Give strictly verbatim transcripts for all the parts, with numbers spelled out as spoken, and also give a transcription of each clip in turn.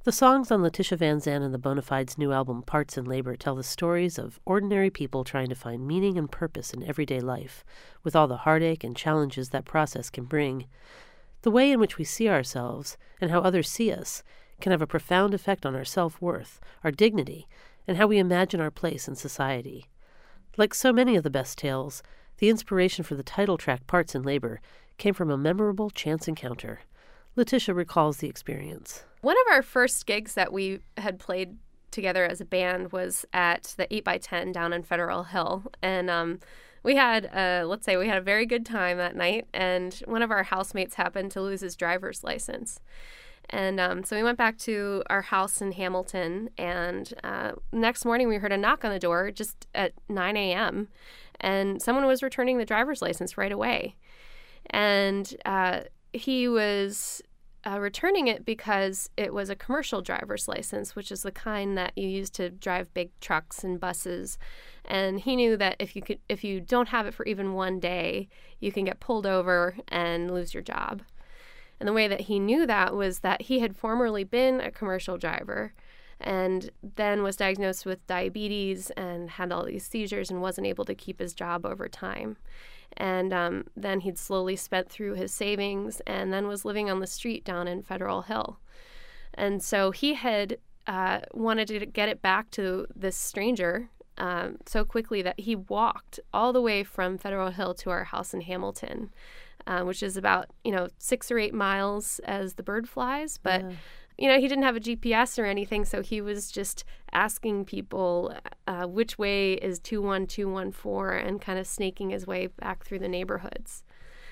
The songs on Letitia Van Zandt and the Bonafides' new album, Parts and Labor, tell the stories of ordinary people trying to find meaning and purpose in everyday life, with all the heartache and challenges that process can bring. The way in which we see ourselves, and how others see us, can have a profound effect on our self-worth, our dignity, and how we imagine our place in society. Like so many of the best tales, the inspiration for the title track, Parts and Labor, came from a memorable chance encounter. Letitia recalls the experience. One of our first gigs that we had played together as a band was at the eight by ten down in Federal Hill. And um, we had, uh, let's say, we had a very good time that night. And one of our housemates happened to lose his driver's license. And um, so we went back to our house in Hamilton. And uh, next morning we heard a knock on the door just at nine a.m. And someone was returning the driver's license right away. And uh, he was... Uh, returning it because it was a commercial driver's license, which is the kind that you use to drive big trucks and buses. And he knew that if you could, if you don't have it for even one day, you can get pulled over and lose your job. And the way that he knew that was that he had formerly been a commercial driver and then was diagnosed with diabetes and had all these seizures and wasn't able to keep his job over time. And um, then he'd slowly spent through his savings and then was living on the street down in Federal Hill. And so he had uh, wanted to get it back to this stranger um, so quickly that he walked all the way from Federal Hill to our house in Hamilton, uh, which is about, you know, six or eight miles as the bird flies. But yeah. You know, he didn't have a G P S or anything, so he was just asking people uh, which way is two one two one four and kind of snaking his way back through the neighborhoods.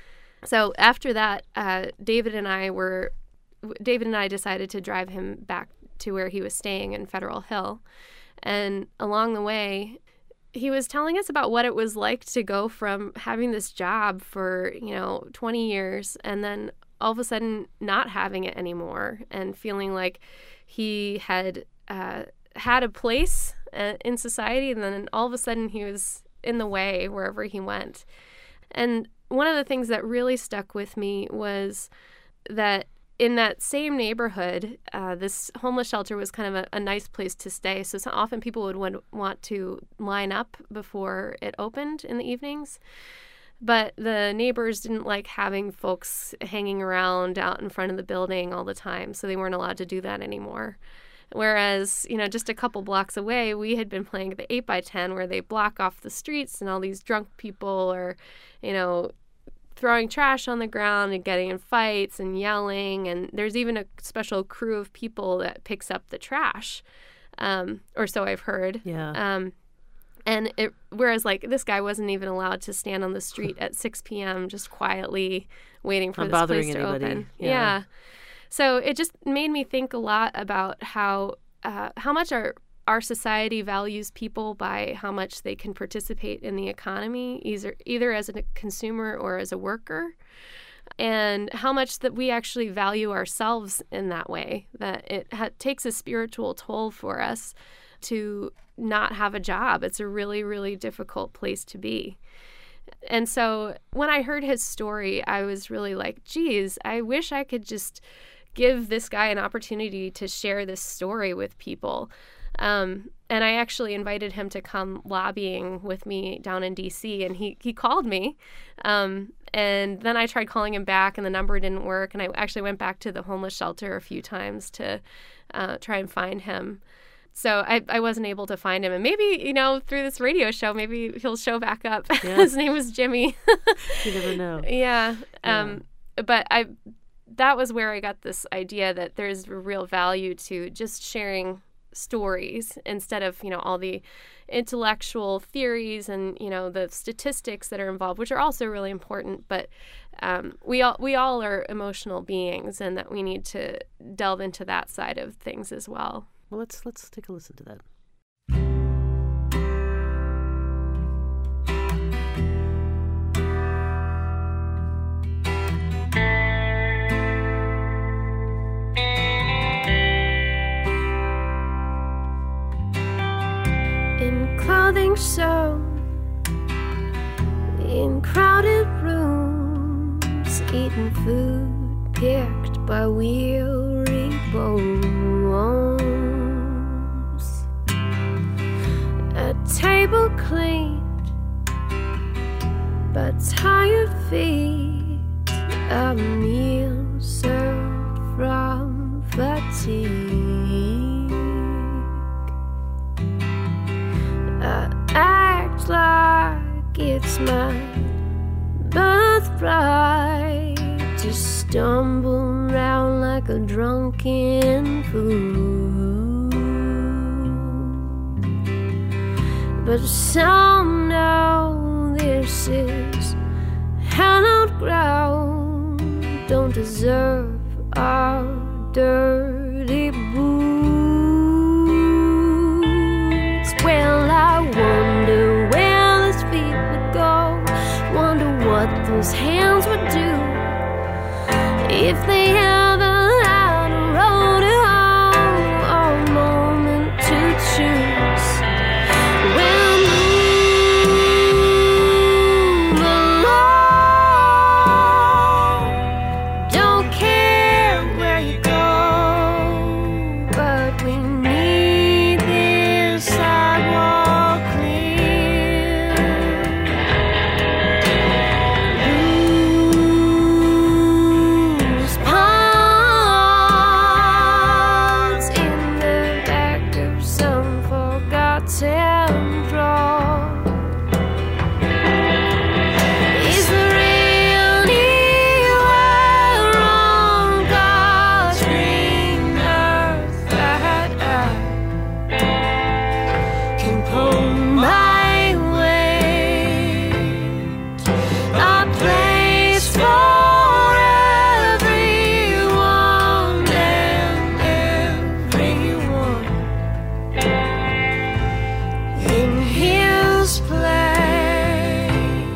So after that, uh, David and I were, David and I decided to drive him back to where he was staying in Federal Hill. And along the way, he was telling us about what it was like to go from having this job for, you know, twenty years and then all of a sudden not having it anymore and feeling like he had uh, had a place uh, in society, and then all of a sudden he was in the way wherever he went. And one of the things that really stuck with me was that in that same neighborhood, uh, this homeless shelter was kind of a, a nice place to stay. So, so often people would want, want to line up before it opened in the evenings. But the neighbors didn't like having folks hanging around out in front of the building all the time, so they weren't allowed to do that anymore. Whereas, you know, just a couple blocks away, we had been playing at the eight by ten where they block off the streets and all these drunk people are, you know, throwing trash on the ground and getting in fights and yelling. And there's even a special crew of people that picks up the trash, um, or so I've heard. Yeah. Um, And it, whereas, like, this guy wasn't even allowed to stand on the street at six p.m. just quietly waiting for Not this place to anybody. open. Yeah. yeah. So it just made me think a lot about how uh, how much our our society values people by how much they can participate in the economy, either either as a consumer or as a worker, and how much that we actually value ourselves in that way. That it ha- takes a spiritual toll for us to not have a job. It's a really, really difficult place to be. And so when I heard his story, I was really like, geez, I wish I could just give this guy an opportunity to share this story with people. Um, and I actually invited him to come lobbying with me down in D C, and he, he called me. Um, and then I tried calling him back, and the number didn't work. And I actually went back to the homeless shelter a few times to uh, try and find him. So I, I wasn't able to find him. And maybe, you know, through this radio show, maybe he'll show back up. Yeah. His name was Jimmy. You never know. Yeah. yeah. Um, but I that was where I got this idea that there's real value to just sharing stories instead of, you know, all the intellectual theories and, you know, the statistics that are involved, which are also really important. But um, we all we all are emotional beings, and that we need to delve into that side of things as well. Well, let's let's take a listen to that. In clothing sewn in crowded rooms, eating food picked by weary bones. I act like it's my birthright to stumble around like a drunken fool. But some know this is hallowed ground, don't deserve our dirty boots. Well, I wonder where those feet would go, wonder what those hands would do if they ever had a road to home or a moment to choose. Well, move along, don't care where you go, but we need this sidewalk clear. Loose ponds in the back of some forgotten drawer. Is there anywhere on God's green earth that I can pull my weight? A place for everyone and everyone in his place.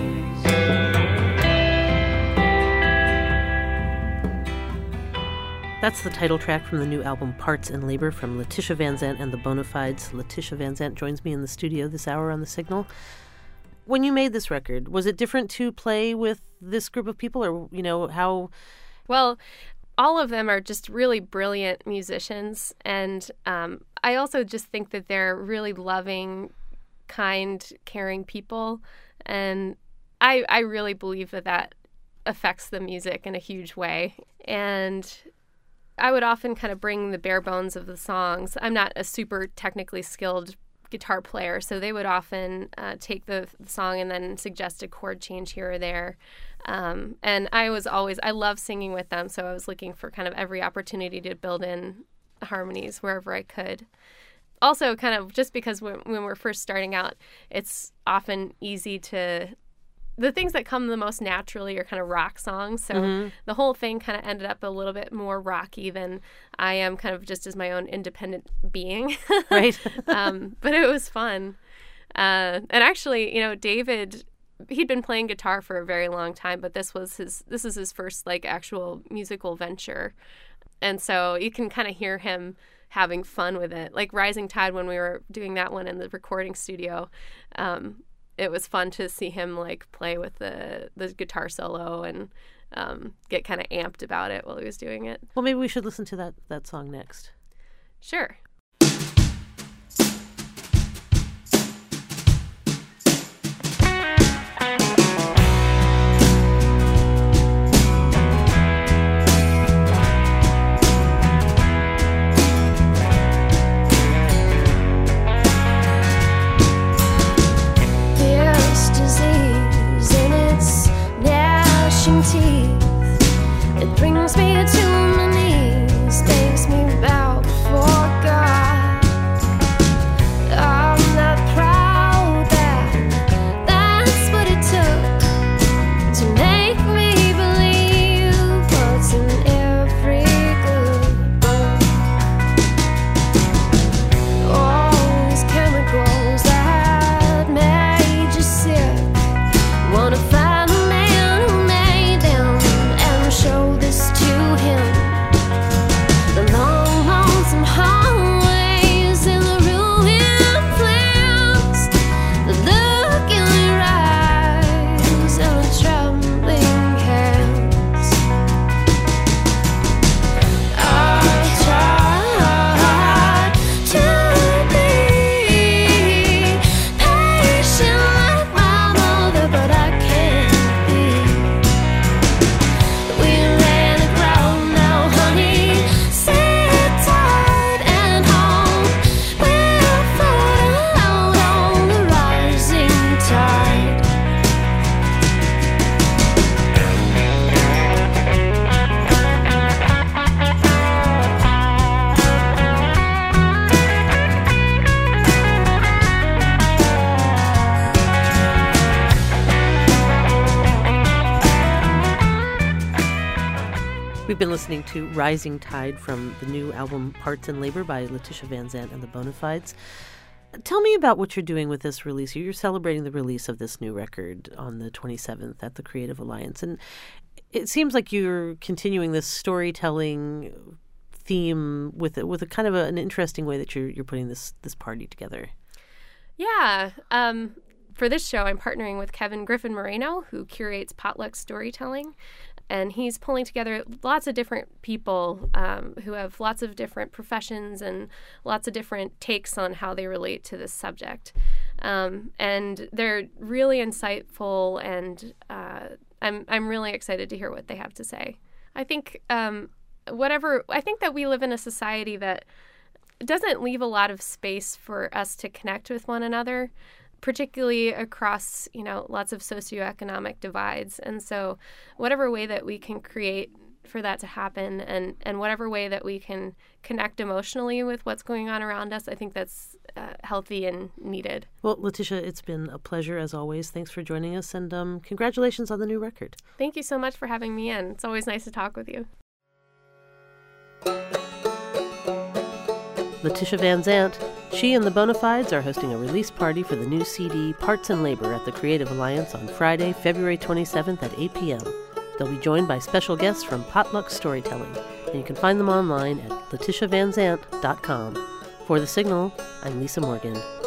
That's the title track from the new album Parts and Labor from Letitia Van Zandt and the Bonafides. Letitia Van Zandt joins me in the studio this hour on The Signal. When you made this record, was it different to play with this group of people, or, you know, how... Well, all of them are just really brilliant musicians. And um, I also just think that they're really loving, kind, caring people. And I, I really believe that that affects the music in a huge way. And I would often kind of bring the bare bones of the songs. I'm not a super technically skilled guitar player, so they would often uh, take the, the song and then suggest a chord change here or there. Um, and I was always, I love singing with them, so I was looking for kind of every opportunity to build in harmonies wherever I could. Also, kind of just because when, when we're first starting out, it's often easy to... The things that come the most naturally are kind of rock songs. So Mhm. the whole thing kind of ended up a little bit more rocky than I am kind of just as my own independent being. Right. um, but it was fun. Uh, and actually, you know, David, he'd been playing guitar for a very long time, but this was his, this is his first like actual musical venture. And so you can kind of hear him having fun with it. Like Rising Tide, when we were doing that one in the recording studio, um, it was fun to see him like play with the, the guitar solo and um, get kind of amped about it while he was doing it. Well, maybe we should listen to that, that song next. Sure. This disease in its gnashing teeth, it brings me to my knees, makes me bow before God. We've been listening to Rising Tide from the new album Parts and Labor by Letitia Van Zandt and the Bonafides. Tell me about what you're doing with this release. You're celebrating the release of this new record on the twenty-seventh at the Creative Alliance. And it seems like you're continuing this storytelling theme with with a kind of a, an interesting way that you're you're putting this this party together. Yeah. Um, for this show, I'm partnering with Kevin Griffin Moreno, who curates Potluck Storytelling. And he's pulling together lots of different people um, who have lots of different professions and lots of different takes on how they relate to this subject. Um, and they're really insightful, and uh, I'm I'm really excited to hear what they have to say. I think um, whatever I think that we live in a society that doesn't leave a lot of space for us to connect with one another, particularly across, you know, lots of socioeconomic divides. And so whatever way that we can create for that to happen, and, and whatever way that we can connect emotionally with what's going on around us, I think that's uh, healthy and needed. Well, Letitia, it's been a pleasure as always. Thanks for joining us, and um, congratulations on the new record. Thank you so much for having me in. It's always nice to talk with you. Letitia Van Zandt. She and the Bonafides are hosting a release party for the new C D Parts and Labor at the Creative Alliance on Friday, February twenty-seventh at eight p.m. They'll be joined by special guests from Potluck Storytelling, and you can find them online at letitia van zandt dot com. For The Signal, I'm Lisa Morgan.